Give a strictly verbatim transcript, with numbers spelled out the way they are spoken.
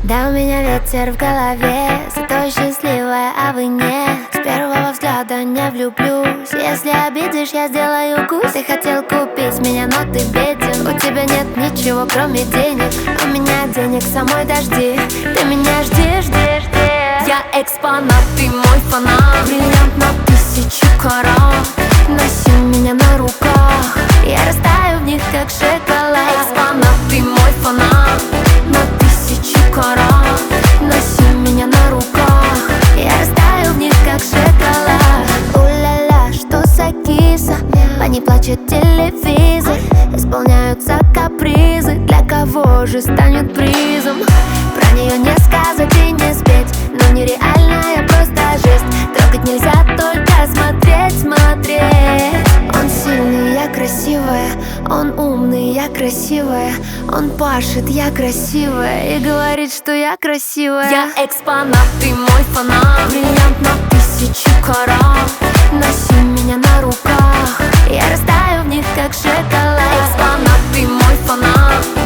Да, у меня ветер в голове, зато счастливая, а вы нет. С первого взгляда не влюблюсь. Если обидишь, я сделаю кусь. Ты хотел купить меня, но ты беден. У тебя нет ничего, кроме денег. У меня денег самой дожди. Ты меня жди, жди, жди. Я экспонат, ты мой фанат. Бриллиант на тысячу карат. Носи меня на руках, я растаю в них, как шоколад. Экспонат, ты мой фанат. На тысячу карат. Носи меня на руках, я растаю в них, как шоколад. У-ля-ля, что за киса? По ней плачет телевизор. Исполняются капризы. Для кого же станет призом? Про нее не сказать и не спеть, но нереальная просто жесть. Трогать нельзя, только смотреть, смотреть. Он сильный, я красивая. Он умный, я красивая. Он пашет, я красивая. И говорит, что я красивая. Я экспонат, ты мой фанат. Бриллиант на тысячу карат. Носи меня на руках, я растаю в них, как шоколад. Экспонат, ты мой фанат.